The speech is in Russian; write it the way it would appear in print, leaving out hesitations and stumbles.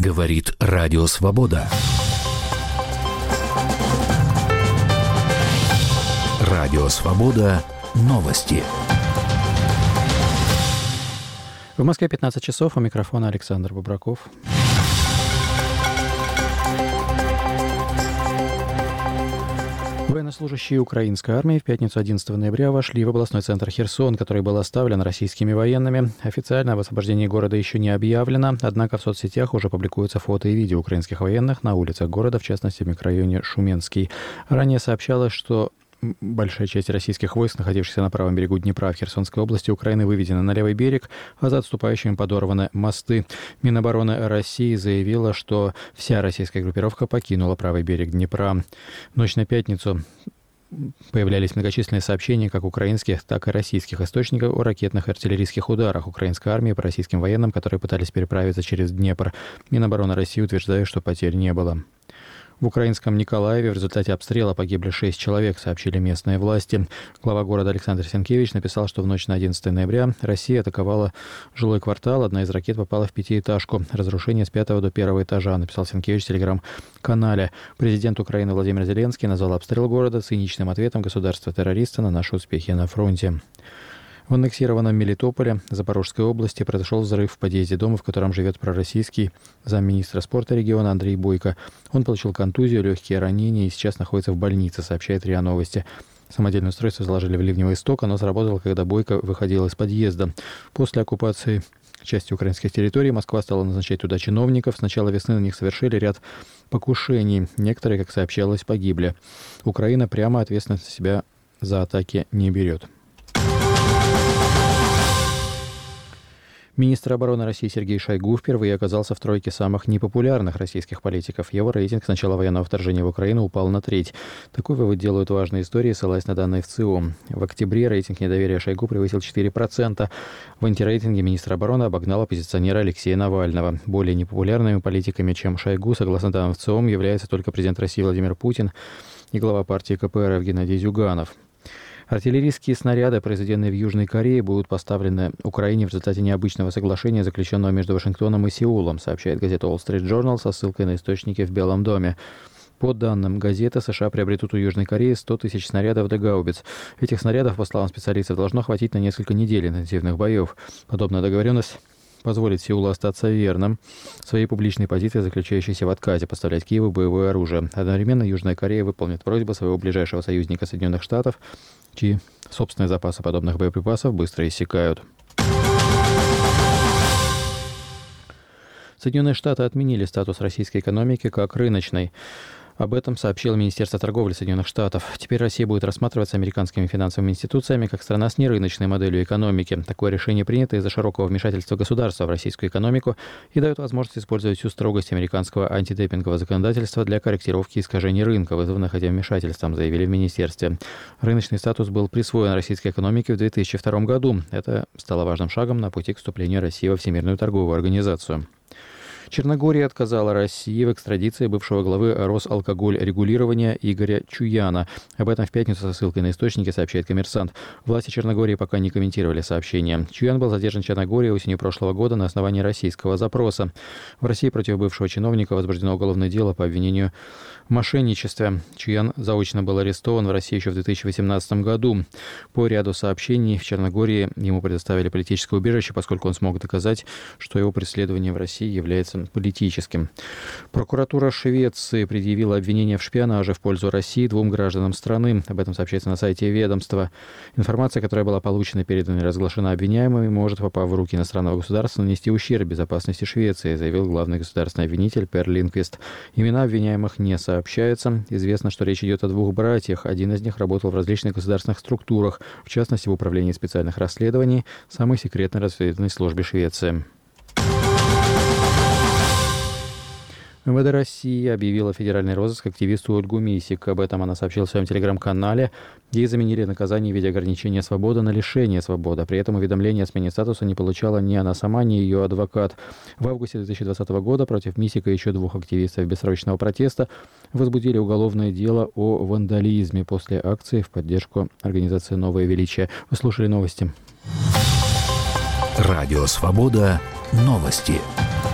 Говорит Радио Свобода. Радио Свобода. Новости. В Москве 15 часов. У микрофона Александр Бубраков. Военнослужащие украинской армии в пятницу 11 ноября вошли в областной центр Херсон, который был оставлен российскими военными. Официально об освобождении города еще не объявлено, однако в соцсетях уже публикуются фото и видео украинских военных на улицах города, в частности в микрорайоне Шуменский. Ранее сообщалось, что большая часть российских войск, находившихся на правом берегу Днепра в Херсонской области Украины, выведена на левый берег, а за отступающими подорваны мосты. Минобороны России заявила, что вся российская группировка покинула правый берег Днепра. В ночь на пятницу появлялись многочисленные сообщения как украинских, так и российских источников о ракетных и артиллерийских ударах украинской армии по российским военным, которые пытались переправиться через Днепр. Минобороны России утверждает, что потерь не было. В украинском Николаеве в результате обстрела погибли 6 человек, сообщили местные власти. Глава города Александр Сенкевич написал, что в ночь на 11 ноября Россия атаковала жилой квартал. Одна из ракет попала в пятиэтажку. Разрушение с 5 до 1 этажа, написал Сенкевич в телеграм-канале. Президент Украины Владимир Зеленский назвал обстрел города циничным ответом государства-террориста на наши успехи на фронте. В аннексированном Мелитополе Запорожской области произошел взрыв в подъезде дома, в котором живет пророссийский замминистра спорта региона Андрей Бойко. Он получил контузию, легкие ранения и сейчас находится в больнице, сообщает РИА Новости. Самодельное устройство заложили в ливневый сток, оно сработало, когда Бойко выходил из подъезда. После оккупации части украинских территорий Москва стала назначать туда чиновников. С начала весны на них совершили ряд покушений. Некоторые, как сообщалось, погибли. Украина прямо ответственность на себя за атаки не берет. Министр обороны России Сергей Шойгу впервые оказался в тройке самых непопулярных российских политиков. Его рейтинг с начала военного вторжения в Украину упал на треть. Такой вывод делают важные истории, ссылаясь на данные ВЦИОМ. В октябре рейтинг недоверия Шойгу превысил 4%. В антирейтинге министр обороны обогнал оппозиционера Алексея Навального. Более непопулярными политиками, чем Шойгу, согласно данным ВЦИОМ, является только президент России Владимир Путин и глава партии КПРФ Геннадий Зюганов. Артиллерийские снаряды, произведенные в Южной Корее, будут поставлены Украине в результате необычного соглашения, заключенного между Вашингтоном и Сеулом, сообщает газета Wall Street Journal со ссылкой на источники в Белом доме. По данным газеты, США приобретут у Южной Кореи 100 тысяч снарядов до гаубиц. Этих снарядов, по словам специалистов, должно хватить на несколько недель интенсивных боев. Подобная договоренность позволит Сеулу остаться верным своей публичной позиции, заключающейся в отказе поставлять Киеву боевое оружие. Одновременно Южная Корея выполнит просьбу своего ближайшего союзника Соединенных Штатов, чьи собственные запасы подобных боеприпасов быстро иссякают. Соединенные Штаты отменили статус российской экономики как рыночной. Об этом сообщило Министерство торговли Соединенных Штатов. Теперь Россия будет рассматриваться американскими финансовыми институциями как страна с нерыночной моделью экономики. Такое решение принято из-за широкого вмешательства государства в российскую экономику и дает возможность использовать всю строгость американского антидемпингового законодательства для корректировки искажений рынка, вызванных этим вмешательством, заявили в министерстве. Рыночный статус был присвоен российской экономике в 2002 году. Это стало важным шагом на пути к вступлению России во Всемирную торговую организацию. Черногория отказала России в экстрадиции бывшего главы Росалкогольрегулирования Игоря Чуяна. Об этом в пятницу со ссылкой на источники сообщает «Коммерсант». Власти Черногории пока не комментировали сообщение. Чуян был задержан в Черногории осенью прошлого года на основании российского запроса. В России против бывшего чиновника возбуждено уголовное дело по обвинению в мошенничестве. Чуян заочно был арестован в России еще в 2018 году. По ряду сообщений в Черногории ему предоставили политическое убежище, поскольку он смог доказать, что его преследование в России является политическим. Прокуратура Швеции предъявила обвинение в шпионаже в пользу России 2 гражданам страны. Об этом сообщается на сайте ведомства. Информация, которая была получена, передана и разглашена обвиняемыми, может, попав в руки иностранного государства, нанести ущерб безопасности Швеции, заявил главный государственный обвинитель Пер Линквист. Имена обвиняемых не сообщаются. Известно, что речь идет о 2 братьях. Один из них работал в различных государственных структурах, в частности, в Управлении специальных расследований, самой секретной разведывательной службе Швеции. МВД России объявила федеральный розыск активисту Ольгу Мисик. Об этом она сообщила в своем телеграм-канале. Ей заменили наказание в виде ограничения свободы на лишение свободы. При этом уведомление о смене статуса не получала ни она сама, ни ее адвокат. В августе 2020 года против Мисика и еще 2 активистов бессрочного протеста возбудили уголовное дело о вандализме после акции в поддержку организации «Новое величие». Вы слушали новости. Радио Свобода. Новости.